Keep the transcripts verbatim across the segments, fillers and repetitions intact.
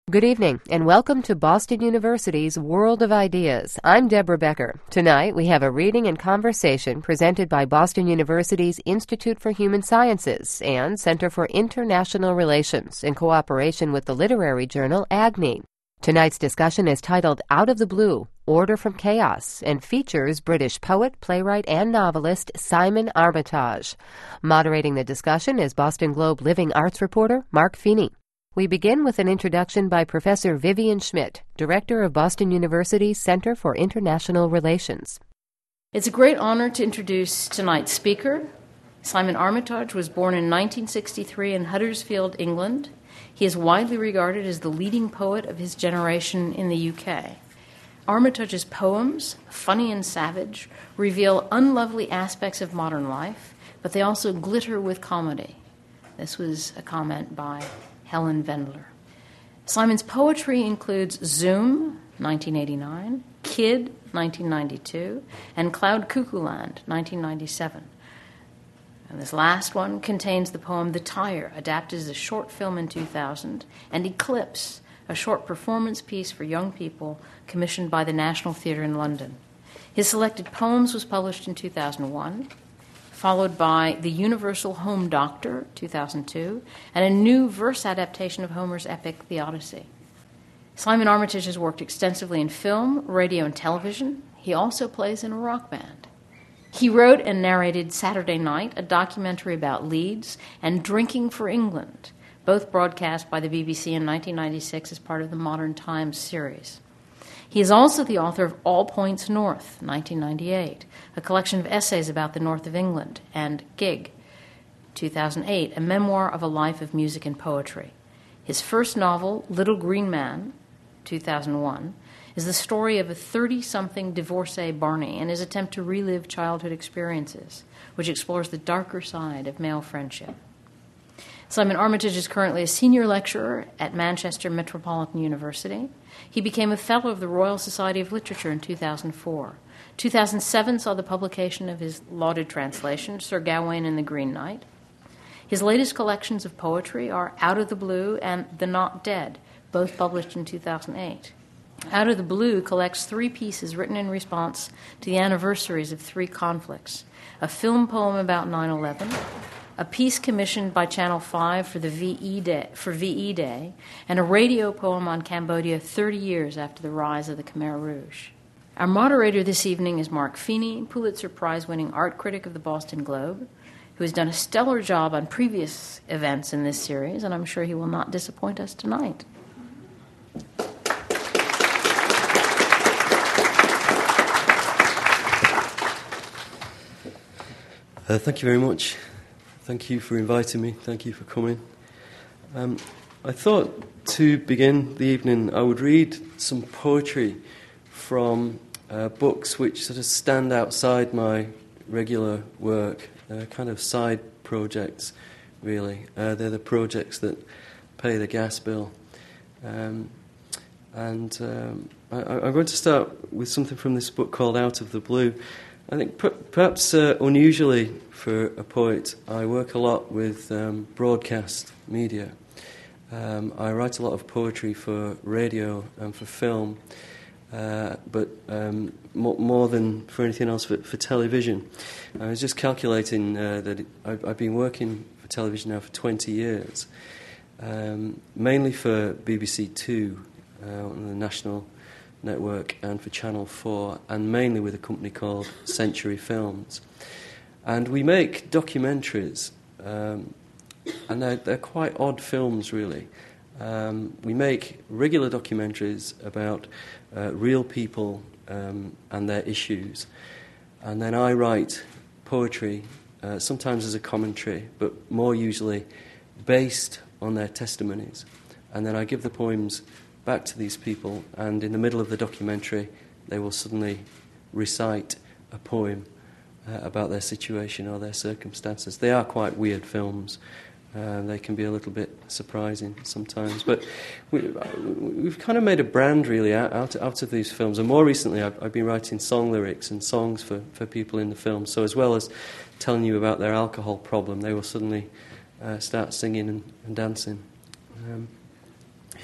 Good evening, and welcome to Boston University's World of Ideas. I'm Deborah Becker. Tonight, we have a reading and conversation presented by Boston University's Institute for Human Sciences and Center for International Relations in cooperation with the literary journal Agni. Tonight's discussion is titled Out of the Blue, Order from Chaos, and features British poet, playwright, and novelist Simon Armitage. Moderating the discussion is Boston Globe Living Arts reporter Mark Feeney. We begin with an introduction by Professor Vivian Schmidt, Director of Boston University's Center for International Relations. It's a great honor to introduce tonight's speaker. Simon Armitage was born in nineteen sixty-three in Huddersfield, England. He is widely regarded as the leading poet of his generation in the U K. Armitage's poems, funny and savage, reveal unlovely aspects of modern life, but they also glitter with comedy. This was a comment by Helen Vendler. Simon's poetry includes Zoom, nineteen eighty-nine, Kid, nineteen ninety-two, and Cloud Cuckoo Land, nineteen ninety-seven. And this last one contains the poem The Tire, adapted as a short film in two thousand, and Eclipse, a short performance piece for young people commissioned by the National Theatre in London. His selected poems was published in two thousand one, followed by The Universal Home Doctor, two thousand two, and a new verse adaptation of Homer's epic, The Odyssey. Simon Armitage has worked extensively in film, radio, and television. He also plays in a rock band. He wrote and narrated Saturday Night, a documentary about Leeds, and Drinking for England, both broadcast by the B B C in nineteen ninety-six as part of the Modern Times series. He is also the author of All Points North, nineteen ninety-eight, a collection of essays about the north of England, and Gig, two thousand eight, a memoir of a life of music and poetry. His first novel, Little Green Man, two thousand one, is the story of a thirty-something divorcee Barney and his attempt to relive childhood experiences, which explores the darker side of male friendship. Simon Armitage is currently a senior lecturer at Manchester Metropolitan University. He became a Fellow of the Royal Society of Literature in two thousand four. two thousand seven saw the publication of his lauded translation, Sir Gawain and the Green Knight. His latest collections of poetry are Out of the Blue and The Not Dead, both published in two thousand eight. Out of the Blue collects three pieces written in response to the anniversaries of three conflicts: a film poem about nine eleven, a piece commissioned by Channel five for the V E Day, for V E Day, and a radio poem on Cambodia thirty years after the rise of the Khmer Rouge. Our moderator this evening is Mark Feeney, Pulitzer Prize-winning art critic of the Boston Globe, who has done a stellar job on previous events in this series, and I'm sure he will not disappoint us tonight. Uh, thank you very much. Thank you for inviting me. Thank you for coming. Um, I thought to begin the evening I would read some poetry from uh, books which sort of stand outside my regular work. They're kind of side projects, really. Uh, they're the projects that pay the gas bill. Um, and um, I, I'm going to start with something from this book called Out of the Blue. I think per- perhaps uh, unusually for a poet, I work a lot with um, broadcast media. Um, I write a lot of poetry for radio and for film, uh, but um, more, more than for anything else for, for television. I was just calculating uh, that it, I've, I've been working for television now for twenty years, um, mainly for B B C Two, uh, on the national network, and for Channel four, and mainly with a company called Century Films. And we make documentaries, um, and they're, they're quite odd films, really. Um, we make regular documentaries about uh, real people um, and their issues. And then I write poetry, uh, sometimes as a commentary, but more usually based on their testimonies. And then I give the poems back to these people, and in the middle of the documentary they will suddenly recite a poem uh, about their situation or their circumstances. They are quite weird films. Uh, they can be a little bit surprising sometimes, but we, we've kind of made a brand really out, out of these films. And more recently I've, I've been writing song lyrics and songs for, for people in the film, so as well as telling you about their alcohol problem, they will suddenly uh, start singing and, and dancing. Um,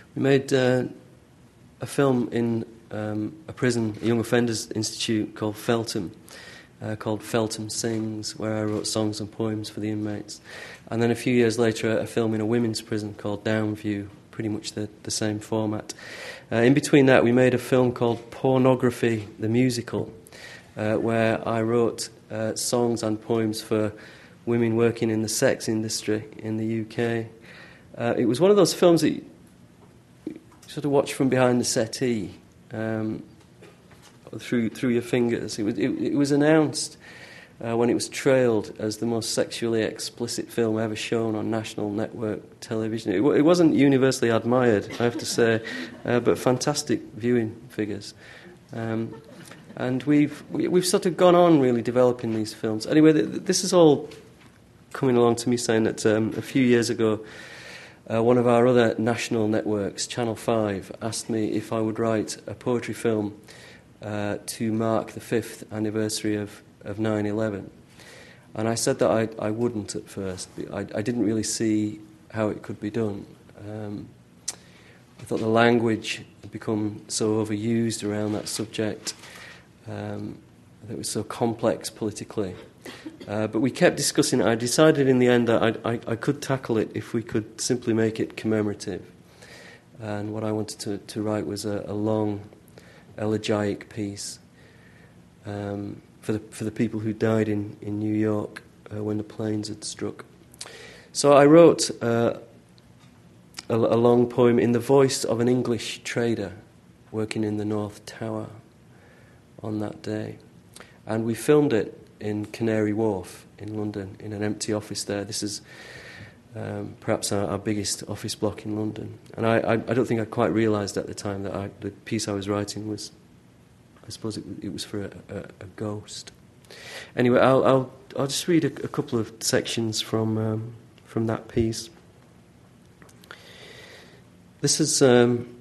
We made uh, a film in um, a prison, a young offenders institute called Feltham, uh, called Feltham Sings, where I wrote songs and poems for the inmates. And then a few years later, a film in a women's prison called Downview, pretty much the, the same format. Uh, in between that, we made a film called Pornography, the Musical, uh, where I wrote uh, songs and poems for women working in the sex industry in the U K. Uh, it was one of those films that you sort of watch from behind the settee, um, through through your fingers. It was it, it was announced uh, when it was trailed as the most sexually explicit film ever shown on national network television. It, it wasn't universally admired, I have to say, uh, but fantastic viewing figures. Um, and we've we, we've sort of gone on really developing these films. Anyway, th- this is all coming along to me saying that um, a few years ago, uh, one of our other national networks, Channel five, asked me if I would write a poetry film uh, to mark the fifth anniversary of, of nine eleven. And I said that I, I wouldn't at first. I, I didn't really see how it could be done. Um, I thought the language had become so overused around that subject. Um, that it was so complex politically. Uh, but we kept discussing it. I decided in the end that I, I, I could tackle it if we could simply make it commemorative. And what I wanted to, to write was a, a long, elegiac piece um, for the for the people who died in, in New York uh, when the planes had struck. So I wrote uh, a, a long poem in the voice of an English trader working in the North Tower on that day. And we filmed it in Canary Wharf in London, in an empty office there. This is um, perhaps our, our biggest office block in London. And I, I, I don't think I quite realised at the time that I, the piece I was writing was, I suppose it, it was for a, a, a ghost. Anyway, I'll, I'll, I'll just read a, a couple of sections from um, from that piece. This is um,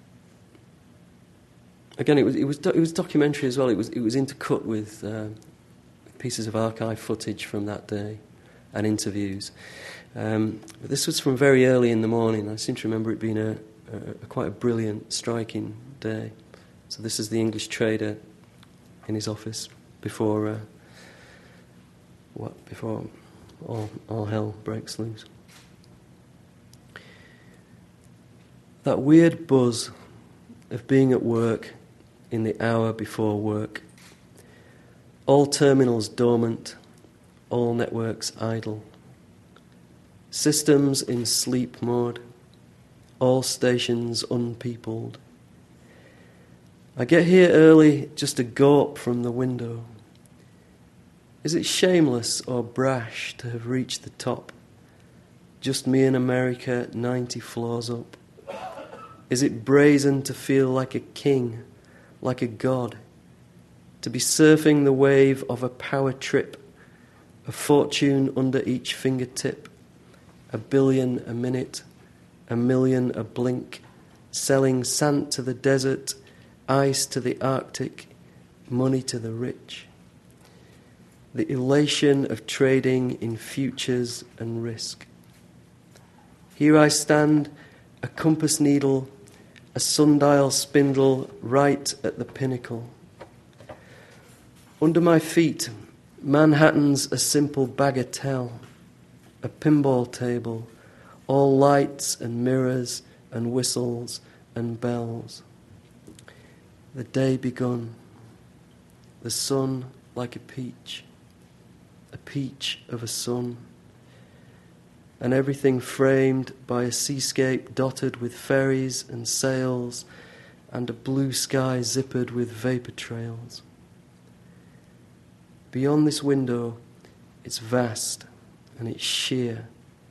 again, it was it was do, it was documentary as well. It was it was intercut with Uh, pieces of archive footage from that day and interviews. Um, but this was from very early in the morning. I seem to remember it being a, a, a quite a brilliant, striking day. So this is the English trader in his office before uh, what before all, all hell breaks loose. That weird buzz of being at work in the hour before work. All terminals dormant, all networks idle. Systems in sleep mode, all stations unpeopled. I get here early just a gawp from the window. Is it shameless or brash to have reached the top? Just me in America, ninety floors up. Is it brazen to feel like a king, like a god? To be surfing the wave of a power trip, a fortune under each fingertip, a billion a minute, a million a blink, selling sand to the desert, ice to the Arctic, money to the rich. The elation of trading in futures and risk. Here I stand, a compass needle, a sundial spindle right at the pinnacle. Under my feet, Manhattan's a simple bagatelle, a pinball table, all lights and mirrors and whistles and bells. The day begun, the sun like a peach, a peach of a sun, and everything framed by a seascape dotted with ferries and sails and a blue sky zippered with vapour trails. Beyond this window, it's vast and it's sheer.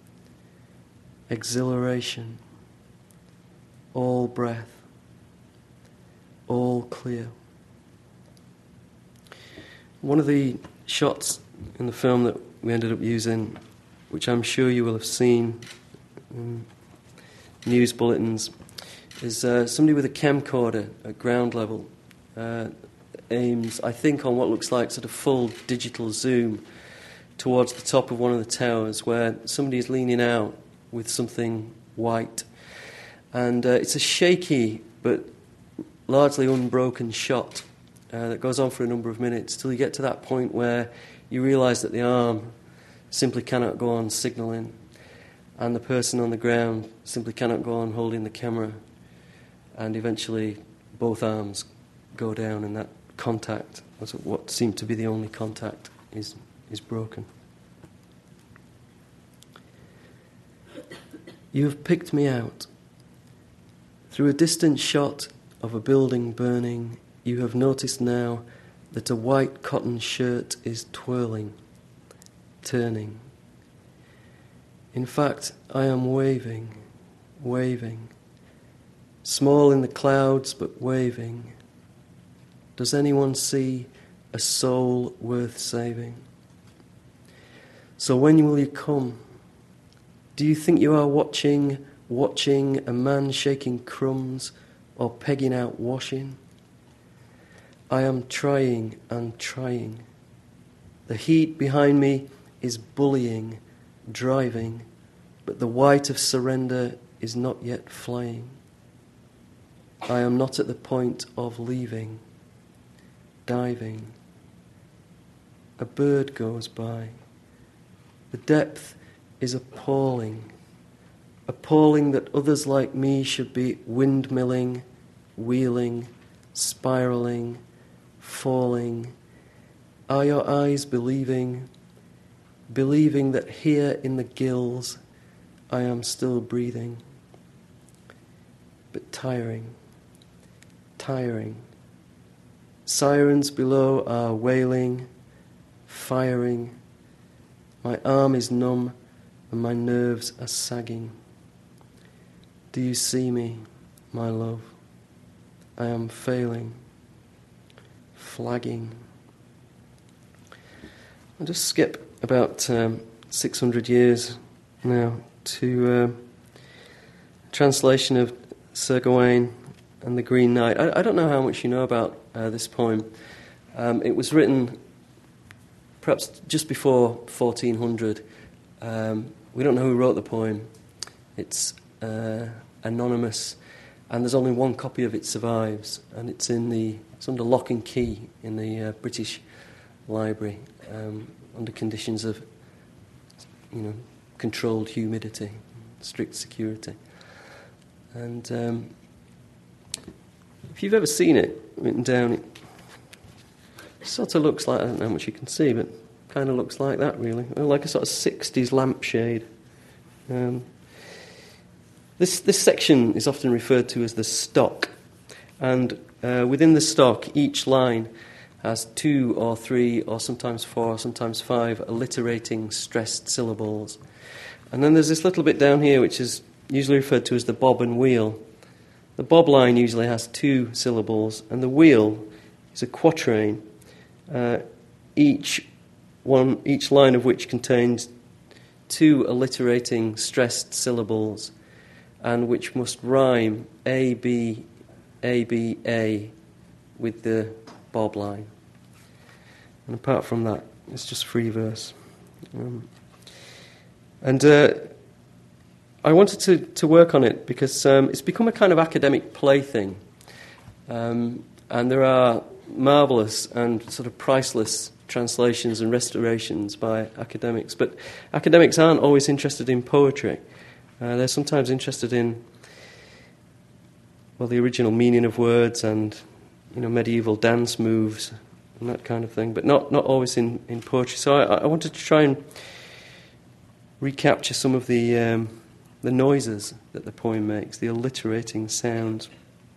Exhilaration, all breath, all clear. One of the shots in the film that we ended up using, which I'm sure you will have seen in news bulletins, is uh, somebody with a camcorder at ground level. Uh, aims, I think, on what looks like sort of full digital zoom towards the top of one of the towers where somebody is leaning out with something white. And uh, it's a shaky but largely unbroken shot uh, that goes on for a number of minutes till you get to that point where you realise that the arm simply cannot go on signalling, and the person on the ground simply cannot go on holding the camera, and eventually both arms go down, and that contact, what seemed to be the only contact, is is broken. You have picked me out. Through a distant shot of a building burning, you have noticed now that a white cotton shirt is twirling, turning. In fact, I am waving, waving, small in the clouds but waving. Does anyone see a soul worth saving? So when will you come? Do you think you are watching, watching a man shaking crumbs or pegging out washing? I am trying and trying. The heat behind me is bullying, driving, but the white of surrender is not yet flying. I am not at the point of leaving, diving. A bird goes by. The depth is appalling, appalling that others like me should be windmilling, wheeling, spiralling, falling. Are your eyes believing, believing that here in the gills I am still breathing, but tiring, tiring. Sirens below are wailing, firing. My arm is numb and my nerves are sagging. Do you see me, my love? I am failing, flagging. I'll just skip about um, six hundred years now to uh, a translation of Sir Gawain and the Green Knight. I, I don't know how much you know about uh, this poem. Um, it was written perhaps just before fourteen hundred. Um, we don't know who wrote the poem. It's uh, anonymous, and there's only one copy of it survives, and it's in the it's under lock and key in the uh, British Library, um, under conditions of, you know, controlled humidity, strict security. And um, if you've ever seen it written down, it sort of looks like, I don't know how much you can see, but kind of looks like that, really, like a sort of sixties lampshade. Um, this this section is often referred to as the stock, and uh, within the stock, each line has two or three or sometimes four or sometimes five alliterating stressed syllables. And then there's this little bit down here which is usually referred to as the bob and wheel. The bob line usually has two syllables, and the wheel is a quatrain, uh, each one, each line of which contains two alliterating stressed syllables, and which must rhyme A, B, A, B, A with the bob line. And apart from that, it's just free verse. Um, and uh, I wanted to, to work on it because um, it's become a kind of academic plaything. Um, and there are marvellous and sort of priceless translations and restorations by academics. But academics aren't always interested in poetry. Uh, they're sometimes interested in, well, the original meaning of words and, you know, medieval dance moves and that kind of thing, but not, not always in, in poetry. So I, I wanted to try and recapture some of the um, the noises that the poem makes, the alliterating sounds.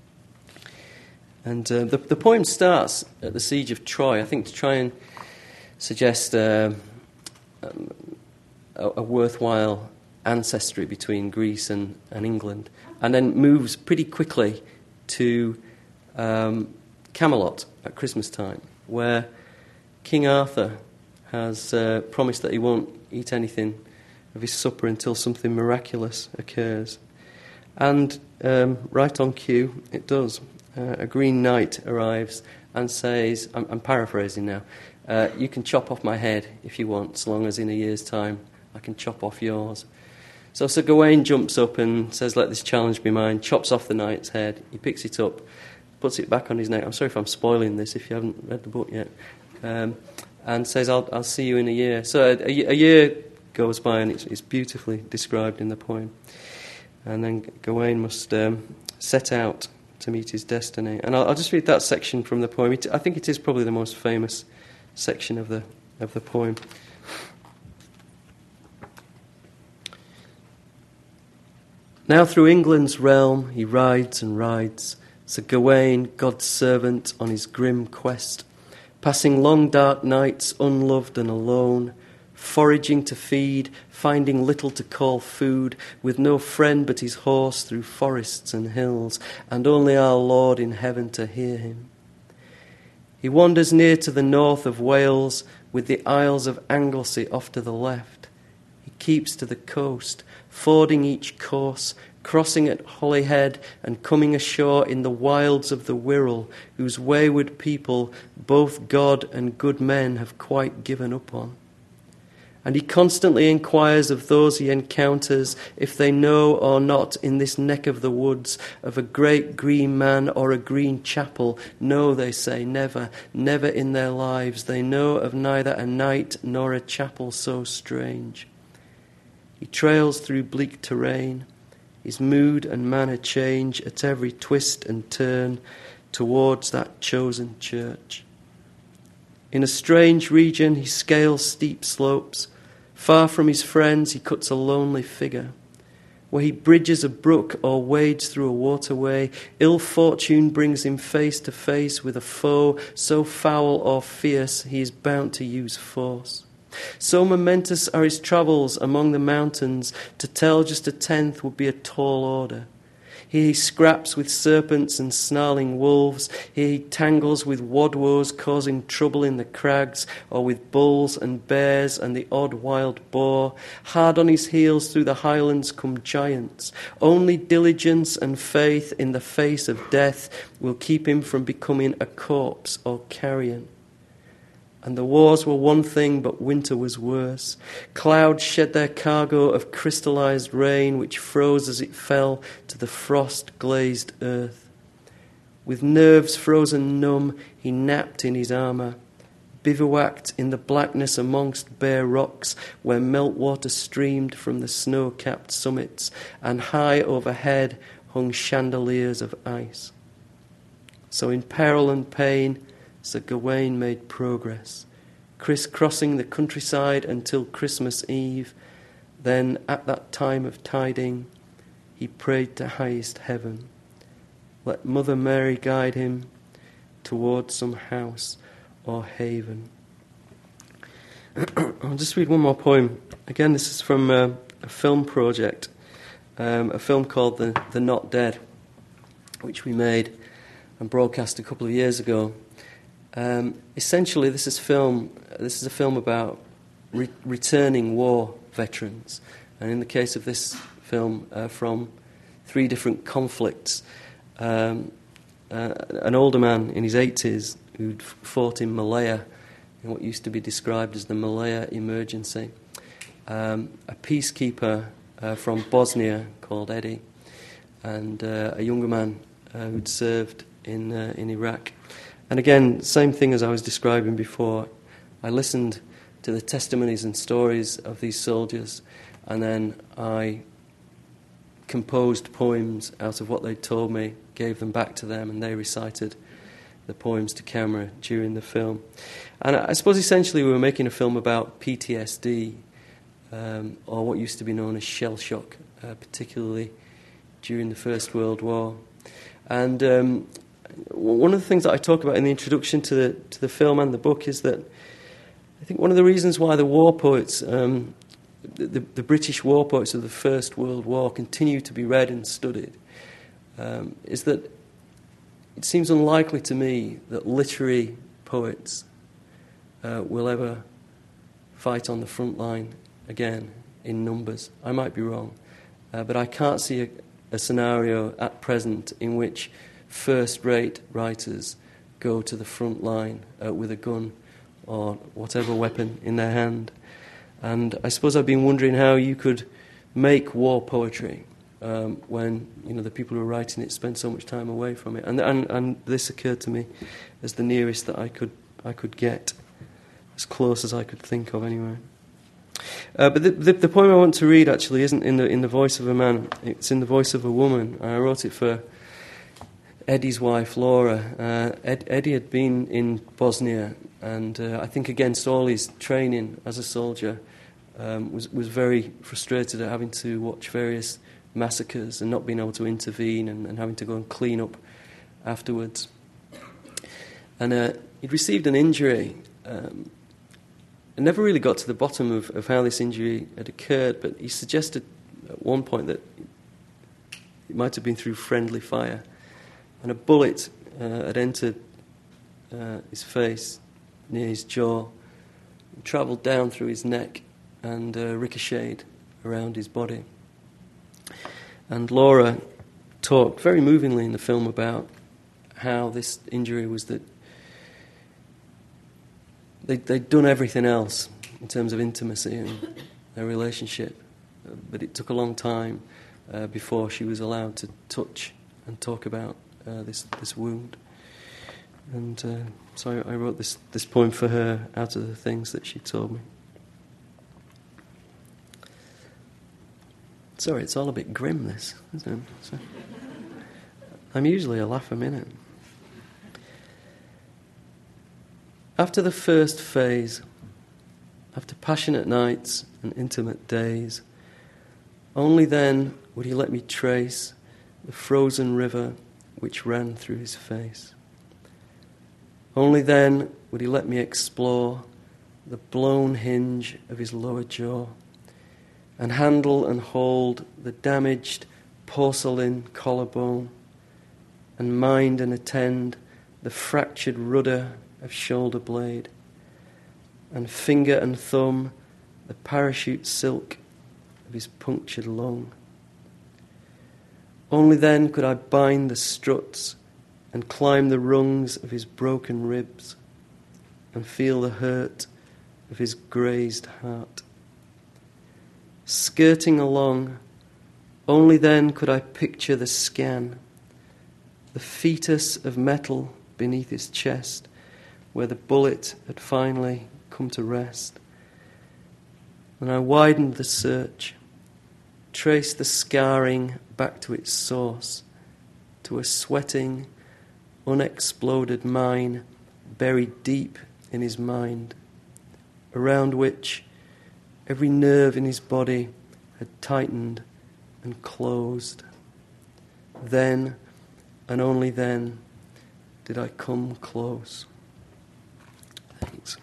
And uh, the, the poem starts at the siege of Troy, I think to try and suggest uh, um, a, a worthwhile ancestry between Greece and, and England, and then moves pretty quickly to um, Camelot at Christmas time, where King Arthur has uh, promised that he won't eat anything of his supper until something miraculous occurs. And um, right on cue, it does. Uh, a green knight arrives and says, I'm, I'm paraphrasing now, uh, you can chop off my head if you want, so long as in a year's time I can chop off yours. So Sir Gawain jumps up and says, "Let this challenge be mine," chops off the knight's head. He picks it up, puts it back on his neck. I'm sorry if I'm spoiling this if you haven't read the book yet. Um, and says, I'll, I'll see you in a year. So a, a year goes by, and it's, it's beautifully described in the poem. And then Gawain must um, set out to meet his destiny. And I'll, I'll just read that section from the poem. It, I think it is probably the most famous section of the of the poem. Now through England's realm he rides and rides, Sir Gawain, God's servant, on his grim quest, passing long dark nights unloved and alone, foraging to feed, finding little to call food, with no friend but his horse through forests and hills, and only our Lord in heaven to hear him. He wanders near to the north of Wales, with the Isles of Anglesey off to the left. He keeps to the coast, fording each course, crossing at Holyhead and coming ashore in the wilds of the Wirral, whose wayward people both God and good men have quite given up on. And he constantly inquires of those he encounters if they know or not in this neck of the woods of a great green man or a green chapel. No, they say, never, never in their lives. They know of neither a knight nor a chapel so strange. He trails through bleak terrain. His mood and manner change at every twist and turn towards that chosen church. In a strange region he scales steep slopes. Far from his friends he cuts a lonely figure. Where he bridges a brook or wades through a waterway, ill fortune brings him face to face with a foe so foul or fierce he is bound to use force. So momentous are his travels among the mountains, to tell just a tenth would be a tall order. Here he scraps with serpents and snarling wolves. Here he tangles with wadwoes, causing trouble in the crags, or with bulls and bears and the odd wild boar. Hard on his heels through the highlands come giants. Only diligence and faith in the face of death will keep him from becoming a corpse or carrion. And the wars were one thing, but winter was worse. Clouds shed their cargo of crystallized rain, which froze as it fell to the frost-glazed earth. With nerves frozen numb, he napped in his armour, bivouacked in the blackness amongst bare rocks, where meltwater streamed from the snow-capped summits, and high overhead hung chandeliers of ice. So in peril and pain, Sir Gawain made progress, criss-crossing the countryside until Christmas Eve. Then, at that time of tiding, he prayed to highest heaven. Let Mother Mary guide him towards some house or haven. I'll just read one more poem. Again, this is from uh, a film project, um, a film called The, The Not Dead, which we made and broadcast a couple of years ago. Um, essentially, this is film. This is a film about re- returning war veterans, and in the case of this film, uh, from three different conflicts. Um, uh, an older man in his eighties who'd fought in Malaya, in what used to be described as the Malaya emergency. Um, a peacekeeper uh, from Bosnia called Eddie, and uh, a younger man uh, who'd served in uh, in Iraq. And again, same thing as I was describing before. I listened to the testimonies and stories of these soldiers, and then I composed poems out of what they'd told me, gave them back to them, and they recited the poems to camera during the film. And I suppose essentially we were making a film about P T S D, um, or what used to be known as shell shock, uh, particularly during the First World War. And um, one of the things that I talk about in the introduction to the to the film and the book is that I think one of the reasons why the war poets, um, the, the British war poets of the First World War, continue to be read and studied, um, is that it seems unlikely to me that literary poets uh, will ever fight on the front line again in numbers. I might be wrong, uh, but I can't see a, a scenario at present in which first-rate writers go to the front line uh, with a gun or whatever weapon in their hand. And I suppose I've been wondering how you could make war poetry um, when, you know, the people who are writing it spend so much time away from it. And, and and this occurred to me as the nearest that I could I could get, as close as I could think of anyway. Uh, but the, the the poem I want to read actually isn't in the in the voice of a man. It's in the voice of a woman. I wrote it for Eddie's wife, Laura. Uh, Ed, Eddie had been in Bosnia, and uh, I think against all his training as a soldier, um, was was very frustrated at having to watch various massacres and not being able to intervene, and, and having to go and clean up afterwards. And uh, he'd received an injury. Um, I never really got to the bottom of, of how this injury had occurred, but he suggested at one point that it might have been through friendly fire, and a bullet uh, had entered uh, his face near his jaw, and travelled down through his neck and uh, ricocheted around his body. And Laura talked very movingly in the film about how this injury was that they, they'd done everything else in terms of intimacy and their relationship, but it took a long time uh, before she was allowed to touch and talk about uh, this this wound. And uh, so I, I wrote this, this poem for her out of the things that she told me. Sorry, it's all a bit grim, this, isn't it? So, I'm usually a laugh a minute. After the first phase, after passionate nights and intimate days, only then would he let me trace the frozen river which ran through his face. Only then would he let me explore the blown hinge of his lower jaw, and handle and hold the damaged porcelain collarbone, and mind and attend the fractured rudder of shoulder blade, and finger and thumb the parachute silk of his punctured lung. Only then could I bind the struts and climb the rungs of his broken ribs, and feel the hurt of his grazed heart. Skirting along, only then could I picture the scan, the fetus of metal beneath his chest, where the bullet had finally come to rest. And I widened the search, traced the scarring back to its source, to a sweating, unexploded mine buried deep in his mind, around which every nerve in his body had tightened and closed. Then, and only then, did I come close. Thanks.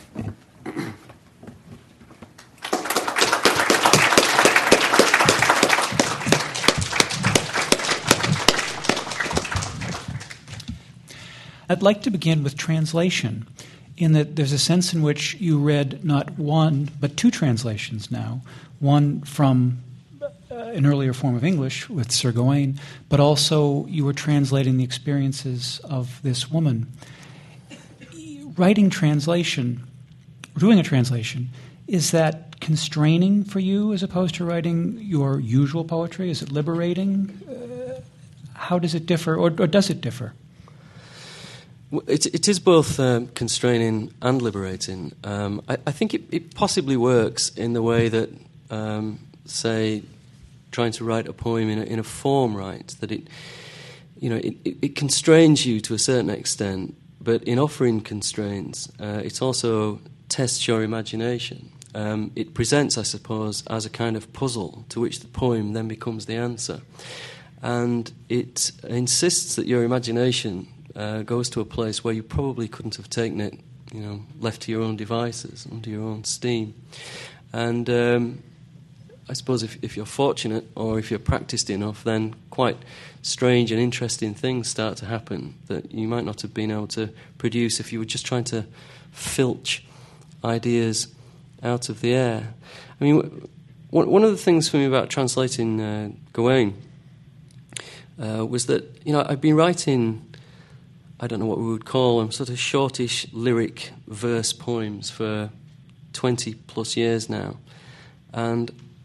I'd like to begin with translation, in that there's a sense in which you read not one, but two translations now, one from uh, an earlier form of English with Sir Gawain, but also you were translating the experiences of this woman. Writing translation, doing a translation, is that constraining for you as opposed to writing your usual poetry? Is it liberating? Uh, how does it differ, or, or does it differ? It, it is both um, constraining and liberating. Um, I, I think it, it possibly works in the way that, um, say, trying to write a poem in a, in a form, right? That it, you know, it, it, it constrains you to a certain extent, but in offering constraints, uh, it also tests your imagination. Um, it presents, I suppose, as a kind of puzzle to which the poem then becomes the answer, and it insists that your imagination Uh, goes to a place where you probably couldn't have taken it, you know, left to your own devices, under your own steam. And um, I suppose if, if you're fortunate, or if you're practiced enough, then quite strange and interesting things start to happen that you might not have been able to produce if you were just trying to filch ideas out of the air. I mean, w- one of the things for me about translating uh, Gawain uh, was that, you know, I've been writing, I don't know what we would call them, sort of shortish lyric verse poems for twenty plus years now. And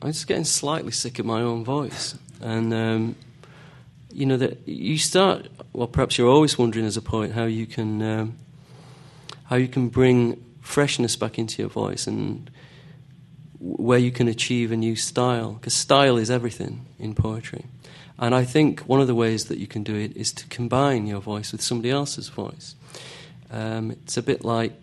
I was getting slightly sick of my own voice. And, um, you know, that you start, well, perhaps you're always wondering as a poet how you can, um, how you can bring freshness back into your voice and where you can achieve a new style. Because style is everything in poetry. And I think one of the ways that you can do it is to combine your voice with somebody else's voice. Um, it's a bit like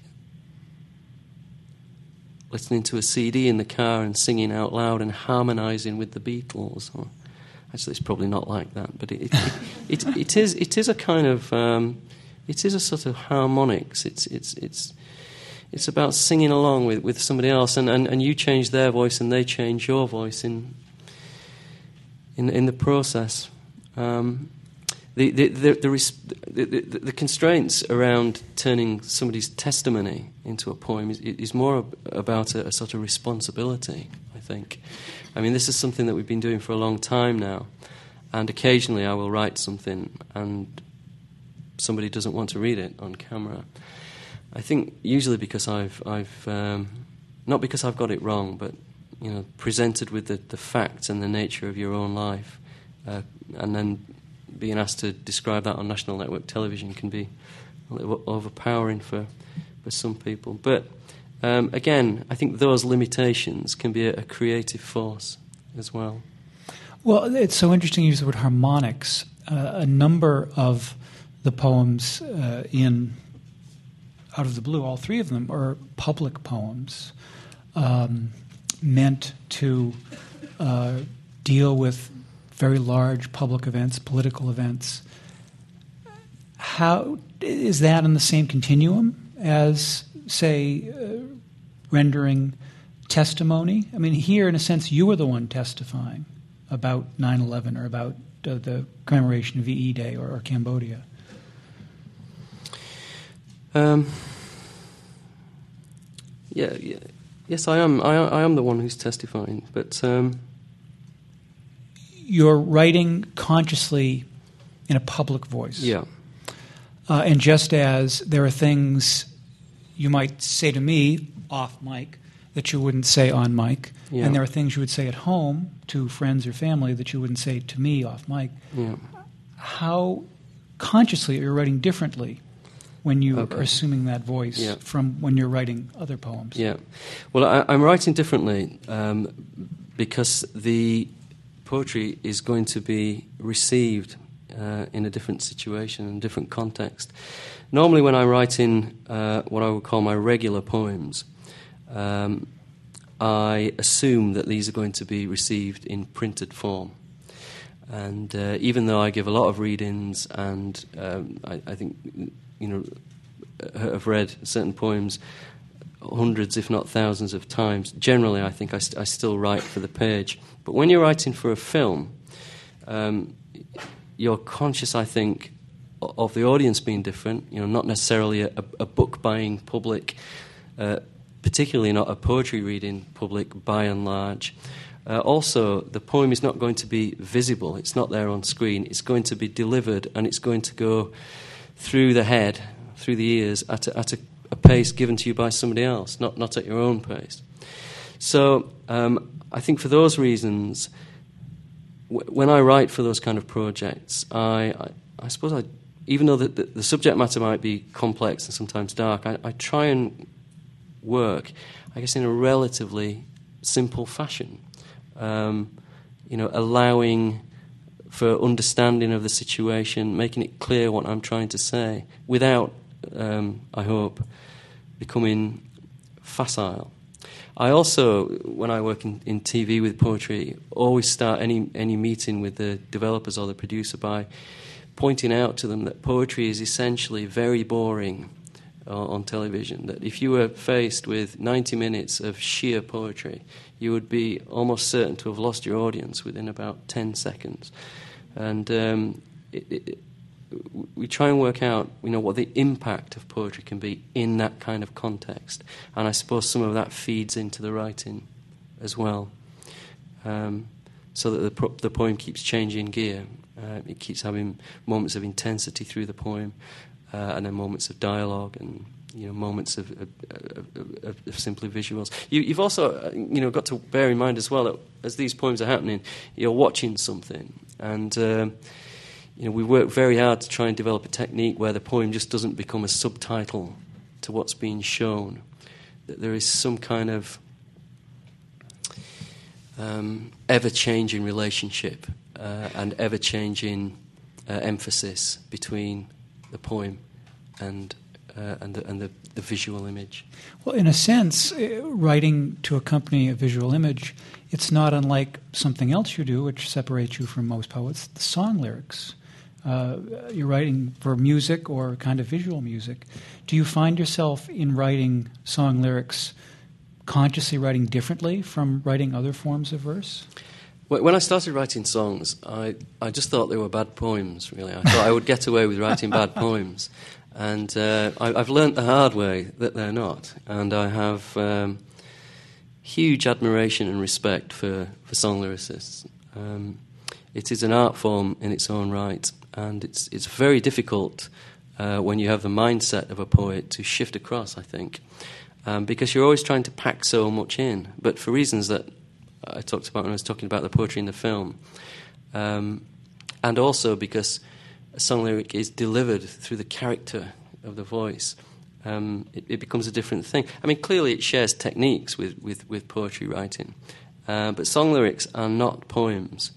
listening to a C D in the car and singing out loud and harmonising with the Beatles. Or, actually, it's probably not like that, but it it, it, it, it is it is a kind of um, it is a sort of harmonics. It's it's it's it's about singing along with, with somebody else, and, and, and you change their voice and they change your voice in in in the process. Um, The the the, the, res- the the the constraints around turning somebody's testimony into a poem is, is more about a, a sort of responsibility, I think. I mean, this is something that we've been doing for a long time now, and occasionally I will write something and somebody doesn't want to read it on camera. I think usually because I've I've um, not because I've got it wrong, but you know, presented with the, the facts and the nature of your own life, uh, and then being asked to describe that on national network television can be a little overpowering for, for some people. But um, again, I think those limitations can be a, a creative force as well. Well, it's so interesting you use the word harmonics. Uh, a number of the poems uh, in Out of the Blue, all three of them, are public poems um, meant to uh, deal with very large public events, political events. How is that in the same continuum as, say, uh, rendering testimony? I mean, here, in a sense, you were the one testifying about nine eleven or about uh, the commemoration of V E Day or, or Cambodia. Um, yeah, yeah, yes, I am. I, I am the one who's testifying, but. Um, You're writing consciously in a public voice. Yeah. Uh, and just as there are things you might say to me off mic that you wouldn't say on mic, yeah. and there are things you would say at home to friends or family that you wouldn't say to me off mic, yeah. how consciously are you writing differently when you okay. are assuming that voice yeah. from when you're writing other poems? Yeah. Well, I, I'm writing differently um, because the poetry is going to be received uh, in a different situation and different context. Normally when I'm writing uh, what I would call my regular poems, um, I assume that these are going to be received in printed form. And uh, even though I give a lot of readings and um, I, I think, you know, have read certain poems hundreds, if not thousands of times, generally I think I, st- I still write for the page. But when you're writing for a film, um, you're conscious, I think, of the audience being different. You know, not necessarily a, a book-buying public, uh, particularly not a poetry-reading public, by and large. Uh, also, the poem is not going to be visible. It's not there on screen. It's going to be delivered, and it's going to go through the head, through the ears, at a, at a, a pace given to you by somebody else, not not at your own pace. So um, I think for those reasons, w- when I write for those kind of projects, I, I, I suppose I, even though the, the, the subject matter might be complex and sometimes dark, I, I try and work, I guess, in a relatively simple fashion, um, you know, allowing for understanding of the situation, making it clear what I'm trying to say, without, um, I hope, becoming facile. I also, when I work in, in T V with poetry, always start any any meeting with the developers or the producer by pointing out to them that poetry is essentially very boring uh, on television, that if you were faced with ninety minutes of sheer poetry, you would be almost certain to have lost your audience within about ten seconds. And um, it, it, we try and work out, you know, what the impact of poetry can be in that kind of context. And I suppose some of that feeds into the writing as well, um, so that the, pro- the poem keeps changing gear. Uh, it keeps having moments of intensity through the poem, uh, and then moments of dialogue, and you know, moments of, of, of, of simply visuals. You, you've also, you know, got to bear in mind as well that as these poems are happening, you're watching something, and um, you know, we work very hard to try and develop a technique where the poem just doesn't become a subtitle to what's being shown. That there is some kind of um, ever-changing relationship uh, and ever-changing uh, emphasis between the poem and uh, and, the, and the, the visual image. Well, in a sense, uh, writing to accompany a visual image, it's not unlike something else you do, which separates you from most poets, the song lyrics. Uh, you're writing for music or kind of visual music. Do you find yourself in writing song lyrics consciously writing differently from writing other forms of verse? When I started writing songs, I, I just thought they were bad poems, really. I thought I would get away with writing bad poems. And uh, I, I've learnt the hard way that they're not. And I have um, huge admiration and respect for, for song lyricists. Um, it is an art form in its own right. And it's it's very difficult uh, when you have the mindset of a poet to shift across, I think, um, because you're always trying to pack so much in. But for reasons that I talked about when I was talking about the poetry in the film, um, and also because a song lyric is delivered through the character of the voice, um, it, it becomes a different thing. I mean, clearly it shares techniques with, with, with poetry writing, uh, but song lyrics are not poems.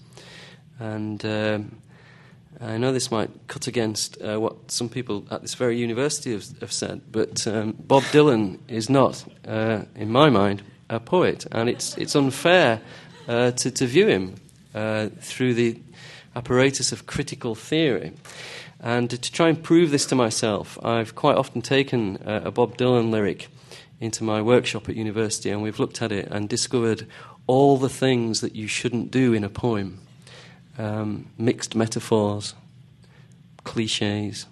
And um, I know this might cut against uh, what some people at this very university have, have said, but um, Bob Dylan is not, uh, in my mind, a poet, and it's it's unfair uh, to, to view him uh, through the apparatus of critical theory. And to try and prove this to myself, I've quite often taken uh, a Bob Dylan lyric into my workshop at university, and we've looked at it and discovered all the things that you shouldn't do in a poem. Um, mixed metaphors, cliches,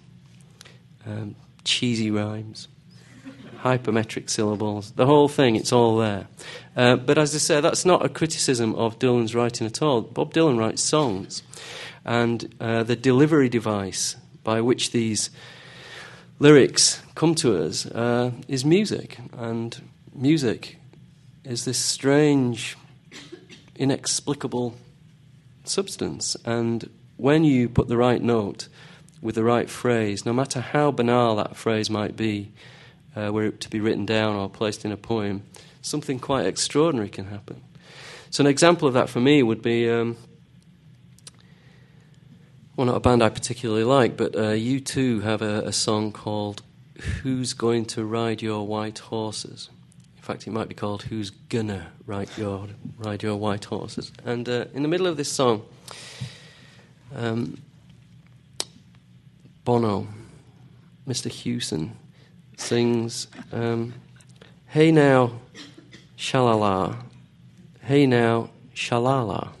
um, cheesy rhymes, hypermetric syllables, the whole thing, it's all there. Uh, but as I say, that's not a criticism of Dylan's writing at all. Bob Dylan writes songs, and uh, the delivery device by which these lyrics come to us uh, is music, and music is this strange, inexplicable substance, and when you put the right note with the right phrase, no matter how banal that phrase might be, uh, were it to be written down or placed in a poem, something quite extraordinary can happen. So an example of that for me would be, um, well, not a band I particularly like, but uh, U two have a, a song called Who's Going to Ride Your White Horses? In fact, it might be called Who's Gonna Ride Your, ride your White Horses? And uh, in the middle of this song, um, Bono, Mister Hewson, sings, um, hey now, shalala, hey now, shalala.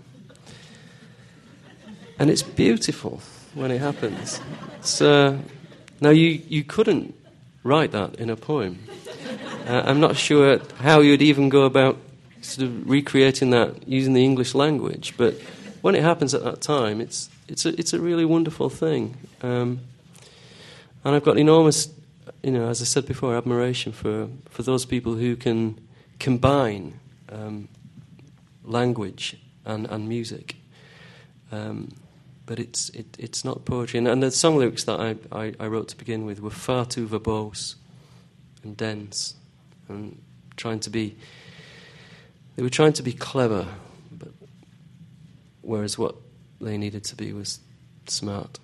And it's beautiful when it happens. It's, uh, now, you, you couldn't write that in a poem. Uh, I'm not sure how you'd even go about sort of recreating that using the English language, but when it happens at that time, it's it's a it's a really wonderful thing. Um, and I've got enormous, you know, as I said before, admiration for, for those people who can combine um, language and, and music. Um, but it's it, it's not poetry. And, and the song lyrics that I, I, I wrote to begin with were far too verbose and dense, and trying to be, they were trying to be clever, but whereas what they needed to be was smart.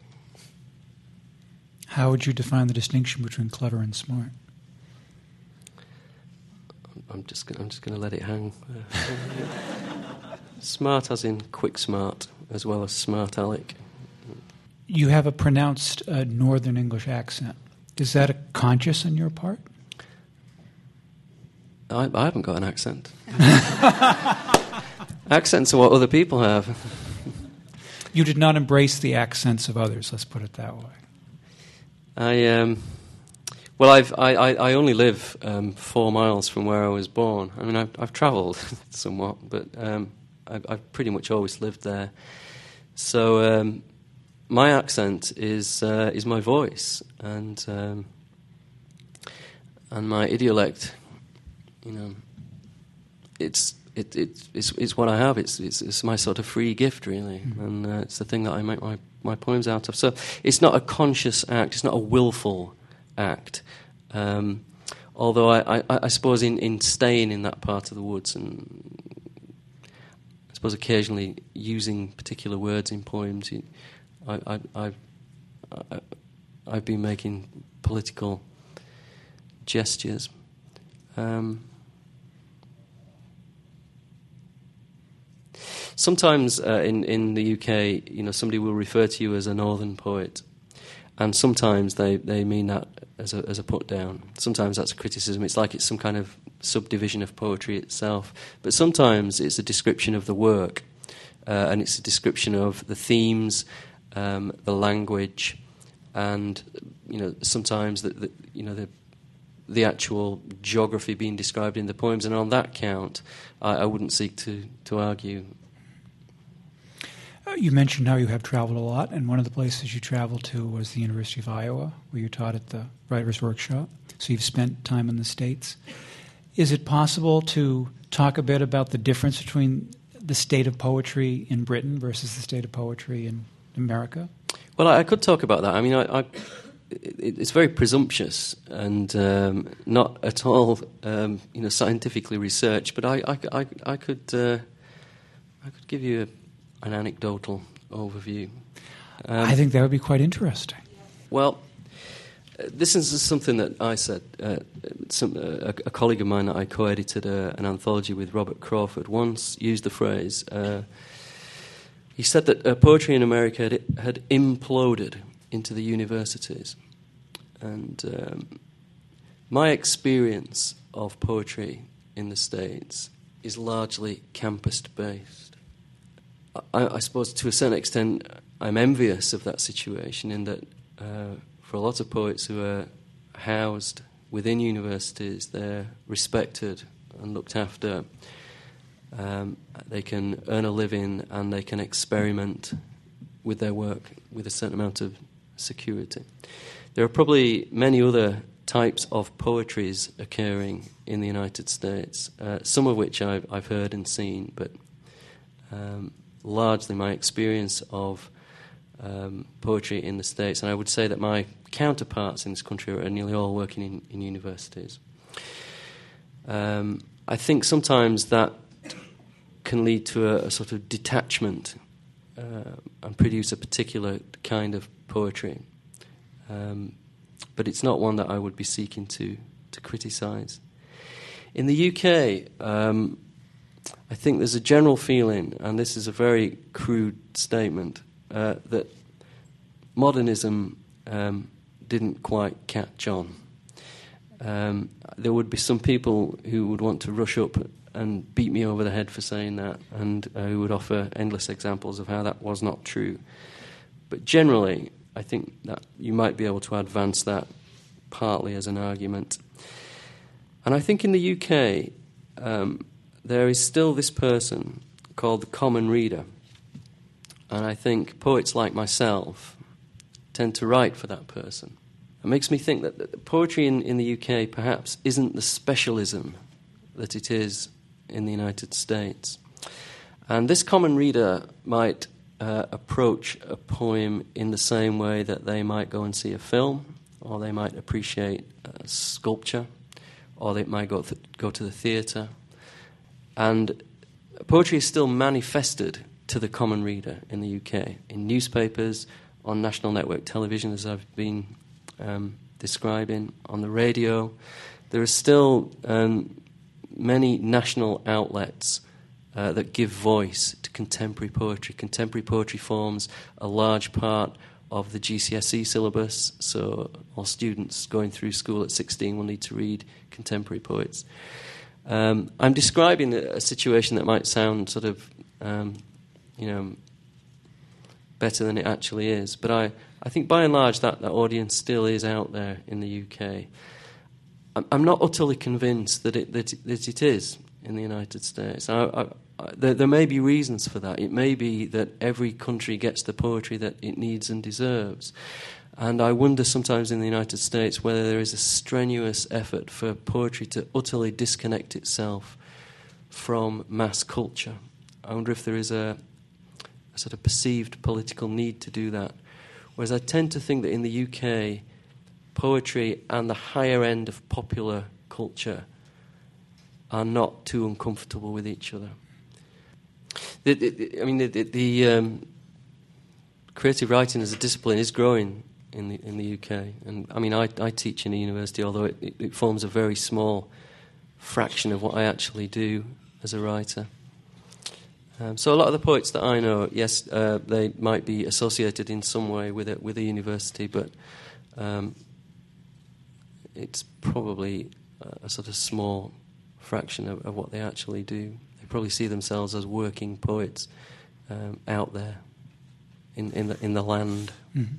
How would you define the distinction between clever and smart? I'm just gonna, I'm just going to let it hang. Smart as in quick smart, as well as smart Alec. You have a pronounced uh, Northern English accent. Is that a conscious on your part? I, I haven't got an accent. Accents are what other people have. You did not embrace the accents of others, let's put it that way. I um, well, I've I, I, I only live um, four miles from where I was born. I mean, I've, I've travelled somewhat, but um, I've, I've pretty much always lived there. So um, my accent is uh, is my voice, and um, and my idiolect, you know, it's it, it it's it's what I have. It's it's, it's my sort of free gift, really, mm-hmm. and uh, it's the thing that I make my, my poems out of. So it's not a conscious act. It's not a willful act. Um, although I, I, I suppose in, in staying in that part of the woods and I suppose occasionally using particular words in poems, I, I, I've I, I've been making political gestures. Um, sometimes uh, in in the U K, you know, somebody will refer to you as a northern poet, and sometimes they, they mean that as a as a put down. Sometimes that's a criticism. It's like it's some kind of subdivision of poetry itself. But sometimes it's a description of the work, uh, and it's a description of the themes, um, the language, and you know sometimes the, the you know the the actual geography being described in the poems. And on that count, I, I wouldn't seek to to argue. You mentioned how you have traveled a lot, and one of the places you traveled to was the University of Iowa, where you taught at the Writers' Workshop. So you've spent time in the States. Is it possible to talk a bit about the difference between the state of poetry in Britain versus the state of poetry in America? Well, I, I could talk about that. I mean, I, I, it, it's very presumptuous and um, not at all, um, you know, scientifically researched. But I, I, I, I could, uh, I could give you a an anecdotal overview. Um, I think that would be quite interesting. Well, uh, this is something that I said. Uh, some, uh, a, a colleague of mine that I co-edited uh, an anthology with, Robert Crawford, once used the phrase, uh, he said that uh, poetry in America had, had imploded into the universities. And um, my experience of poetry in the States is largely campus-based. I, I suppose to a certain extent I'm envious of that situation in that uh, for a lot of poets who are housed within universities, they're respected and looked after. Um, they can earn a living and they can experiment with their work with a certain amount of security. There are probably many other types of poetries occurring in the United States, uh, some of which I've, I've heard and seen, but um, largely my experience of um, poetry in the States, and I would say that my counterparts in this country are nearly all working in, in universities. Um, I think sometimes that can lead to a, a sort of detachment uh, and produce a particular kind of poetry. Um, but it's not one that I would be seeking to, to criticise. In the U K, um, I think there's a general feeling, and this is a very crude statement, uh, that modernism um, didn't quite catch on. Um, there would be some people who would want to rush up and beat me over the head for saying that, and uh, who would offer endless examples of how that was not true. But generally, I think that you might be able to advance that partly as an argument. And I think in the U K, um, there is still this person called the common reader. And I think poets like myself tend to write for that person. It makes me think that, that poetry in, in the U K perhaps isn't the specialism that it is in the United States. And this common reader might uh, approach a poem in the same way that they might go and see a film, or they might appreciate uh, sculpture, or they might go, th- go to the theatre. And poetry is still manifested to the common reader in the U K, in newspapers, on national network television, as I've been um, describing, on the radio. There are still um, many national outlets uh, that give voice to contemporary poetry. Contemporary poetry forms a large part of the G C S E syllabus, so all students going through school at sixteen will need to read contemporary poets. Um, I'm describing a, a situation that might sound sort of, um, you know, better than it actually is. But I, I think by and large that, that audience still is out there in the U K. I'm, I'm not utterly convinced that it, that, it, that it is in the United States. I, I, I, there, there may be reasons for that. It may be that every country gets the poetry that it needs and deserves. And I wonder sometimes in the United States whether there is a strenuous effort for poetry to utterly disconnect itself from mass culture. I wonder if there is a, a sort of perceived political need to do that. Whereas I tend to think that in the U K, poetry and the higher end of popular culture are not too uncomfortable with each other. The, the, I mean, the, the, the um, creative writing as a discipline is growing in the in the U K, and I mean, I, I teach in a university, although it, it, it forms a very small fraction of what I actually do as a writer. Um, so a lot of the poets that I know, yes, uh, they might be associated in some way with a, with a university, but um, it's probably a, a sort of small fraction of, of what they actually do. They probably see themselves as working poets um, out there in in the in the land. Mm-hmm.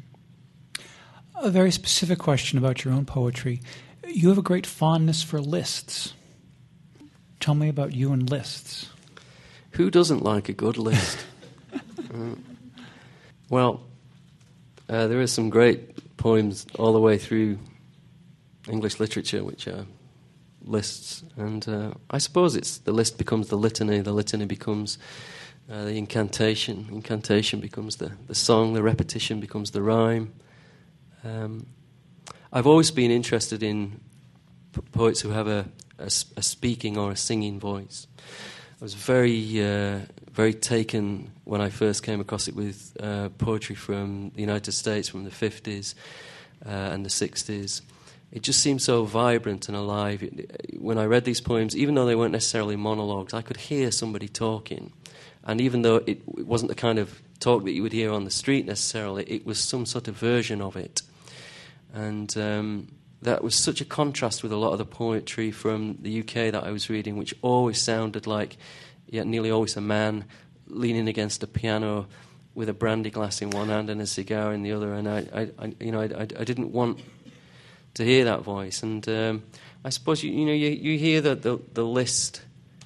A very specific question about your own poetry. You have a great fondness for lists. Tell me about you and lists. Who doesn't like a good list? uh, well, uh, there are some great poems all the way through English literature which are lists, and uh, I suppose it's the list becomes the litany, the litany becomes uh, the incantation, incantation becomes the, the song, the repetition becomes the rhyme. Um, I've always been interested in p- poets who have a, a, a speaking or a singing voice. I was very, uh, very taken when I first came across it with uh, poetry from the United States from the fifties uh, and the sixties. It just seemed so vibrant and alive. It, when I read these poems, even though they weren't necessarily monologues, I could hear somebody talking. And even though it, it wasn't the kind of talk that you would hear on the street necessarily, it was some sort of version of it. And um, that was such a contrast with a lot of the poetry from the U K that I was reading, which always sounded like, yeah, nearly always a man leaning against a piano with a brandy glass in one hand and a cigar in the other. And I, I, I you know, I, I, I didn't want to hear that voice. And um, I suppose you, you know, you, you hear the the, the list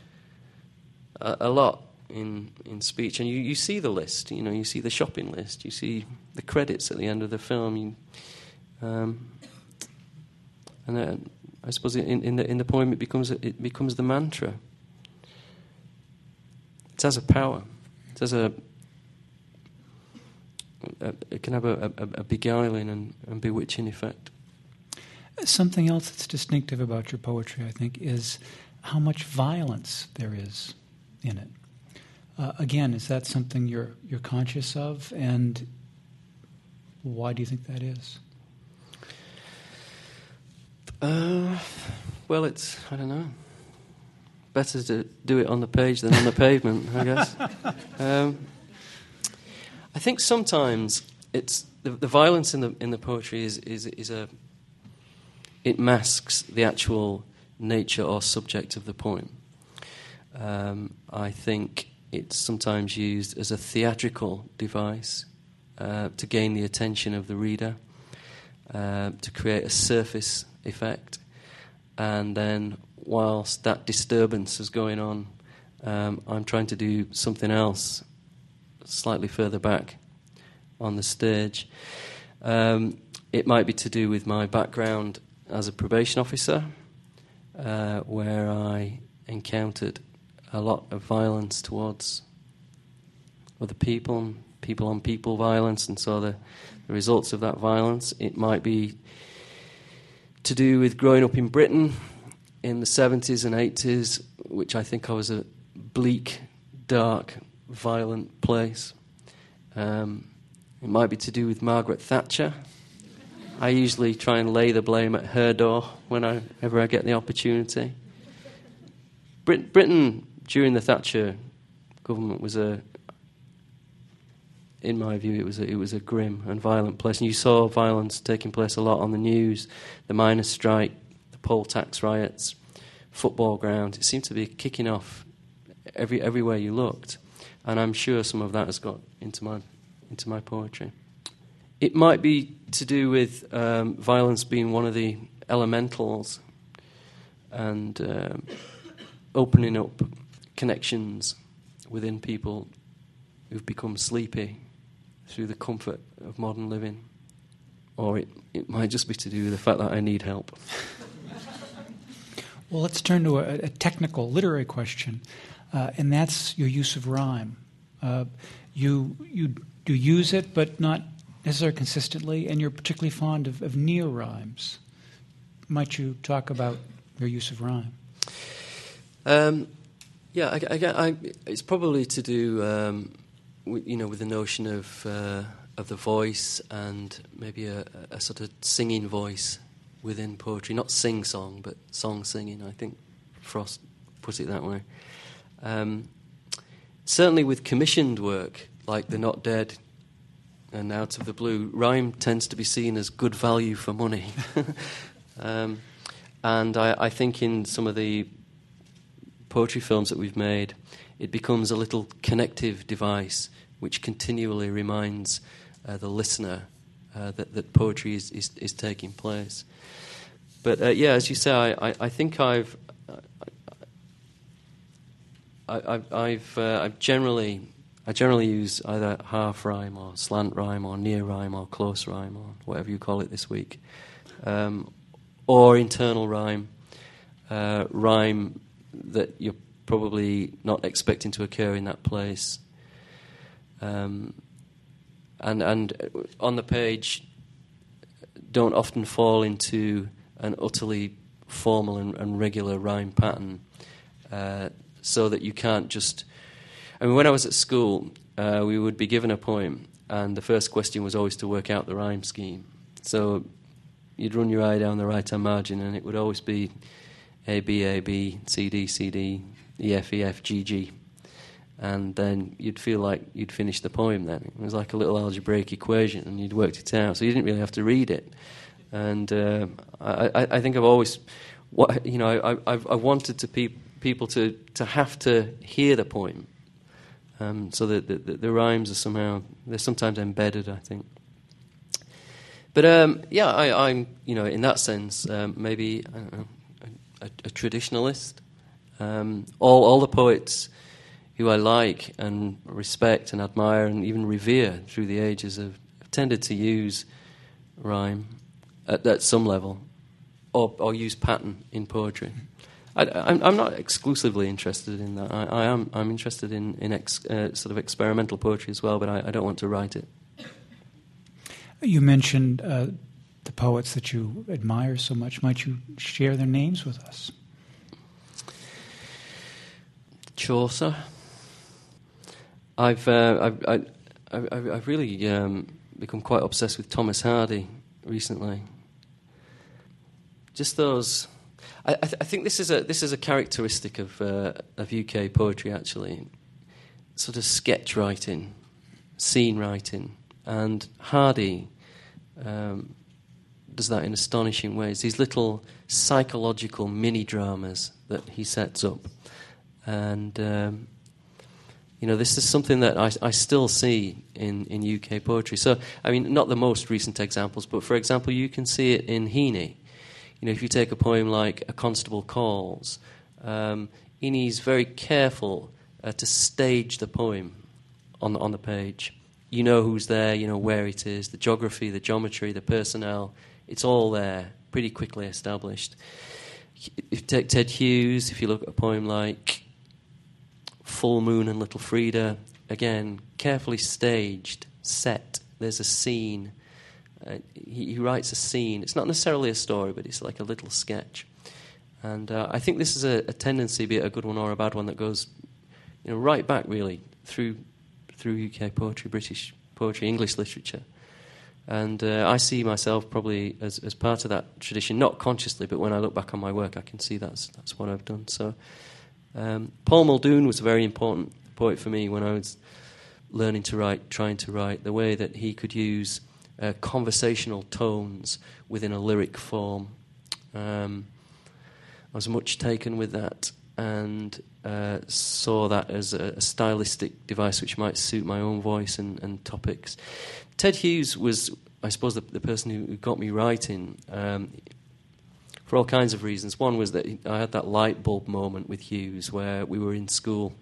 a, a lot in in speech, and you, you see the list. You know, you see the shopping list. You see the credits at the end of the film. You, Um, and uh, I suppose in, in the in the poem it becomes a, it becomes the mantra. It has a power. It has a, a it can have a, a, a beguiling and, and bewitching effect. Something else that's distinctive about your poetry, I think, is how much violence there is in it. Uh, again, is that something you're you're conscious of, and why do you think that is? Uh, well, it's, I don't know, better to do it on the page than on the pavement, I guess. Um, I think sometimes it's the, the violence in the in the poetry is, is is a it masks the actual nature or subject of the poem. Um, I think it's sometimes used as a theatrical device uh, to gain the attention of the reader, uh, to create a surface effect, and then whilst that disturbance is going on, um, I'm trying to do something else slightly further back on the stage. Um, it might be to do with my background as a probation officer, uh, where I encountered a lot of violence towards other people, people on people violence, and so the, the results of that violence. It might be to do with growing up in Britain in the seventies and eighties, which I think I was a bleak, dark, violent place. Um, it might be to do with Margaret Thatcher. I usually try and lay the blame at her door whenever I get the opportunity. Brit- Britain, during the Thatcher government, was a, in my view, it was a, it was a grim and violent place. And you saw violence taking place a lot on the news, the miners' strike, the poll tax riots, football ground. It seemed to be kicking off every everywhere you looked. And I'm sure some of that has got into my into my poetry. It might be to do with um, violence being one of the elementals and um, opening up connections within people who've become sleepy through the comfort of modern living. or it, it might just be to do with the fact that I need help. Well, let's turn to a, a technical literary question, uh, and that's your use of rhyme. Uh, you you do use it, but not necessarily consistently, and you're particularly fond of, of near rhymes. Might you talk about your use of rhyme? Um, yeah, I, I, I, it's probably to do, um, with, you know, with the notion of uh, of the voice and maybe a, a sort of singing voice within poetry, not sing-song, but song-singing. I think Frost put it that way. Um, certainly with commissioned work, like The Not Dead and Out of the Blue, rhyme tends to be seen as good value for money. um, and I, I think in some of the poetry films that we've made, it becomes a little connective device which continually reminds uh, the listener uh, that, that poetry is, is, is taking place. But uh, yeah, as you say, I, I, I think I've I, I, I've uh, I've generally I generally use either half rhyme or slant rhyme or near rhyme or close rhyme or whatever you call it this week, um, or internal rhyme, uh, rhyme that you're probably not expecting to occur in that place, um, and and on the page don't often fall into an utterly formal and, and regular rhyme pattern, uh, so that you can't just... I mean, when I was at school, uh, we would be given a poem, and the first question was always to work out the rhyme scheme. So you'd run your eye down the right-hand margin, and it would always be A, B, A, B, C, D, C, D, E, F, E, F, G, G. And then you'd feel like you'd finished the poem then. It was like a little algebraic equation, and you'd worked it out, so you didn't really have to read it. And uh, I, I think I've always, what, you know, I, I've, I wanted to pe- people to, to have to hear the poem, um, so that the, the, the rhymes are somehow, they're sometimes embedded, I think. But um, yeah, I, I'm, you know, in that sense, um, maybe I don't know, a, a, a traditionalist. Um, all all the poets who I like and respect and admire and even revere through the ages have, have tended to use rhyme at, at some level, or, or use pattern in poetry. I, I'm, I'm not exclusively interested in that. I, I am. I'm interested in in ex, uh, sort of experimental poetry as well, but I, I don't want to write it. You mentioned uh, the poets that you admire so much. Might you share their names with us? Chaucer. I've uh, I've, I've, I've really um, become quite obsessed with Thomas Hardy recently. Just those. I, I, th- I think this is a this is a characteristic of uh, of U K poetry, actually. Sort of sketch writing, scene writing, and Hardy um, does that in astonishing ways. These little psychological mini dramas that he sets up, and um, you know, this is something that I, I still see in, in U K poetry. So, I mean, not the most recent examples, but for example, you can see it in Heaney. You know, if you take a poem like A Constable Calls, um, Heaney's very careful uh, to stage the poem on the, on the page. You know who's there, you know where it is, the geography, the geometry, the personnel, it's all there, pretty quickly established. If you take Ted Hughes, if you look at a poem like Full Moon and Little Frida, again, carefully staged, set, there's a scene. Uh, he, he writes a scene. It's not necessarily a story, but it's like a little sketch. And uh, I think this is a, a tendency, be it a good one or a bad one, that goes, you know, right back really through through U K poetry, British poetry, English literature. And uh, I see myself probably as, as part of that tradition, not consciously, but when I look back on my work, I can see that's that's what I've done. So um, Paul Muldoon was a very important poet for me when I was learning to write, trying to write, the way that he could use Uh, conversational tones within a lyric form. Um, I was much taken with that and uh, saw that as a, a stylistic device which might suit my own voice and, and topics. Ted Hughes was, I suppose, the, the person who, who got me writing um, for all kinds of reasons. One was that I had that light bulb moment with Hughes where we were in school.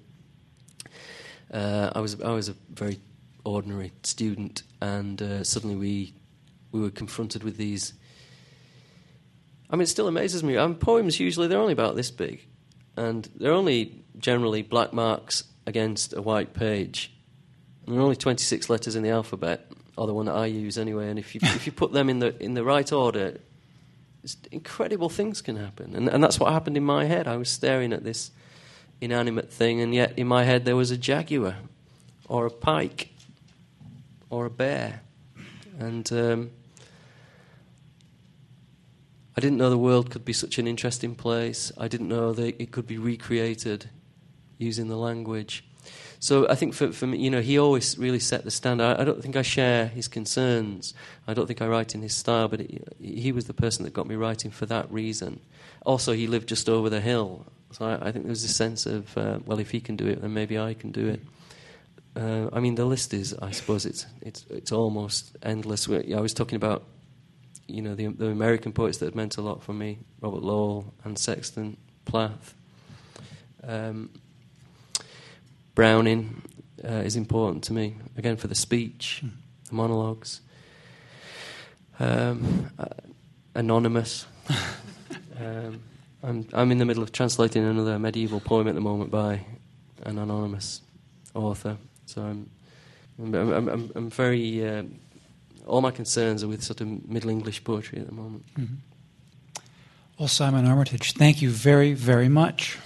Uh, I was I was a very ordinary student, and uh, suddenly we we were confronted with these. I mean, it still amazes me. Um, poems, usually, they're only about this big. And they're only generally black marks against a white page. And there are only twenty-six letters in the alphabet, or the one that I use anyway. And if you if you put them in the in the right order, incredible things can happen. And, and that's what happened in my head. I was staring at this inanimate thing, and yet in my head there was a jaguar, or a pike, or a bear. And um, I didn't know the world could be such an interesting place. I didn't know that it could be recreated using the language. So I think for, for me, you know, he always really set the standard. I, I don't think I share his concerns. I don't think I write in his style, but it, he was the person that got me writing for that reason. Also, he lived just over the hill. So I, I think there was a sense of, uh, well, if he can do it, then maybe I can do it. Uh, I mean, the list is, I suppose, it's it's it's almost endless. I was talking about, you know, the, the American poets that had meant a lot for me: Robert Lowell, Anne Sexton, Plath. Um, Browning uh, is important to me, again, for the speech, mm. the monologues. Um, uh, anonymous. um, I'm I'm in the middle of translating another medieval poem at the moment by an anonymous author. So I'm I'm I'm, I'm, I'm very. Uh, all my concerns are with sort of Middle English poetry at the moment. Mm-hmm. Well, Simon Armitage, thank you very, very much.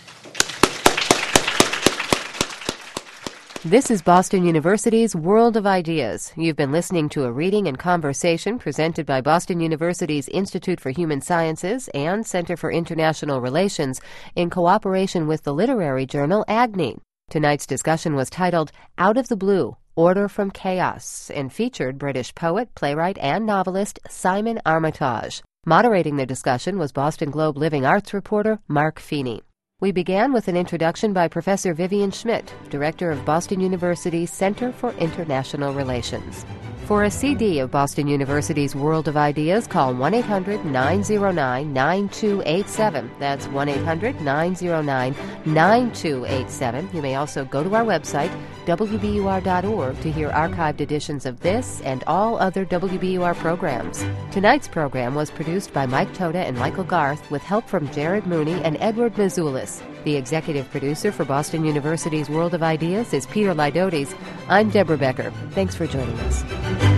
This is Boston University's World of Ideas. You've been listening to a reading and conversation presented by Boston University's Institute for Human Sciences and Center for International Relations in cooperation with the literary journal Agni. Tonight's discussion was titled Out of the Blue, Order from Chaos, and featured British poet, playwright, and novelist Simon Armitage. Moderating the discussion was Boston Globe Living Arts reporter Mark Feeney. We began with an introduction by Professor Vivian Schmidt, director of Boston University's Center for International Relations. For a C D of Boston University's World of Ideas, call one eight hundred nine oh nine nine two eight seven. That's one eight hundred nine oh nine nine two eight seven. You may also go to our website, W B U R dot org, to hear archived editions of this and all other W B U R programs. Tonight's program was produced by Mike Toda and Michael Garth with help from Jared Mooney and Edward Mazulis. The executive producer for Boston University's World of Ideas is Peter Lydotes. I'm Deborah Becker. Thanks for joining us.